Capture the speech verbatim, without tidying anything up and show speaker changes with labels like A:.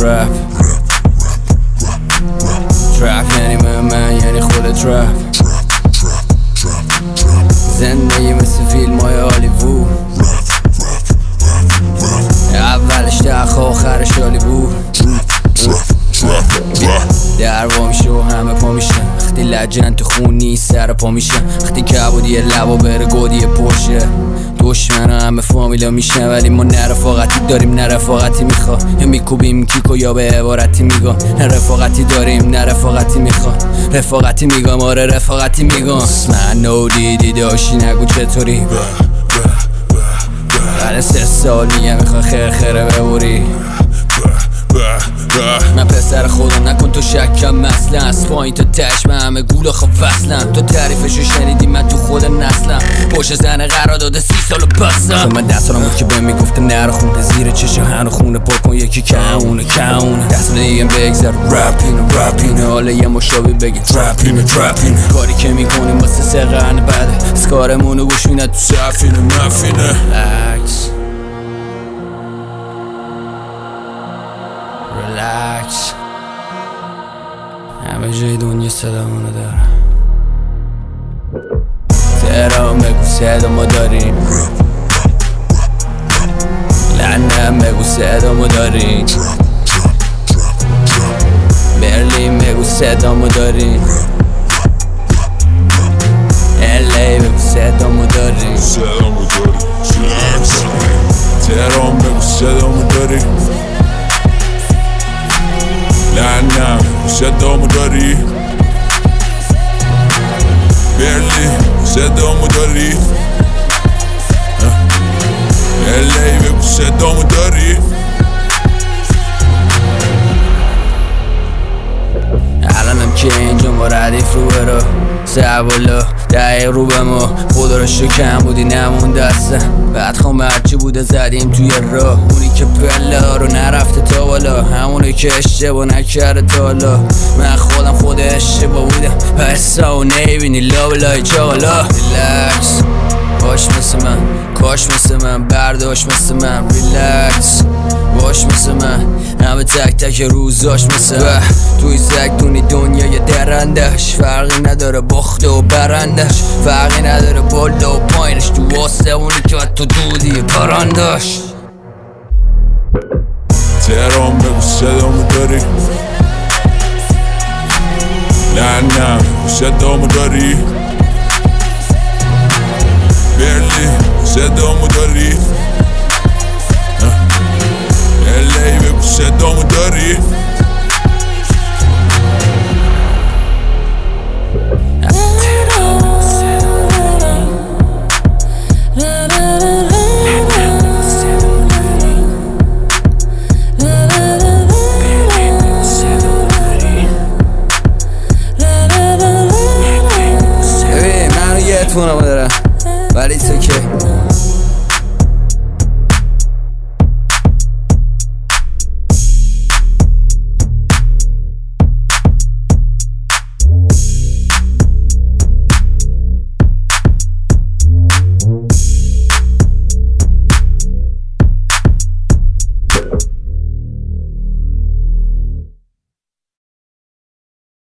A: رپ ترپ یعنی من من یعنی خود ترپ زندگی مثل فیلم های هالیوود اولش دخ آخرش هالیوود در وا میشه و همه پا میشن وقتی لجن تو خون نیست سر پا میشن وقتی کبودی لبا بره گودی پرشه دشمن همه فامیلا میشن ولی ما نه رفاقتی داریم نه رفاقتی میخوا یا میکوبیم کیکو یا به عبارتی میگم نه رفاقتی داریم نه رفاقتی میخوا رفاقتی میگم آره رفاقتی میگم من نو دیدی داشتی نگو چطوری بعد سه سال میگه میخوا خیر خیره ببوری من پسر خودم نکن تو شکم مثلا از پایین تا تش من همه گول آخه وصلم تو تعریفشو شنیدی من تو خود نسلم پشت زن قرار داده سی سالو بستم من ده سالم بود که به میگفته نرو خونده زیر چشم هنو خونه پر کن یکی کهونه کهونه دست دیگه بگذر رپینه رپینه حالا یه مشابه بگی ترپینه ترپینه کاری که میکنیم واسه سه قرن بعده اسکارمونو گوش میده تو سفینه مفینه ریلکس ریلکس همه جای دنیا صدامونو دارم تهران بگو صدامو داریم لندن بگو صدامو داریم برلین بگو صدامو داریم الی بگو صدامو داریم
B: تهران بگو صدامو داریم لندن صدامو داری برلین صدامو داری الی بگو صدامو داری
A: الانم که اینجا ما ردیف رو برو سوالا دقیق رو به ما خدا رو شو کم بودی نمون دستم بعد خواهم هرچی بوده زدیم توی راه اونی که پله ها رو نرفته تا بالا همونی که اشتباه نکرده تا حالا من خودم خود اشتباه بودم پسا و نیبینی لابلای چاقالا ریلکس باش مثل من کاش مثل من برداشت مثل من ریلکس باش مثل من همه تک تک روزاش مثل من توی زکتونی دنیای درندش فرقی نداره باخته و برندش فرقی نداره بالا و پایینش تو واسه اونی که تو دودی پرانداش
B: تهران بگو صدامو داری لندن صدامو داری برلین صدامو داری الی بگو صدامو داری
A: ببین منو یه تونم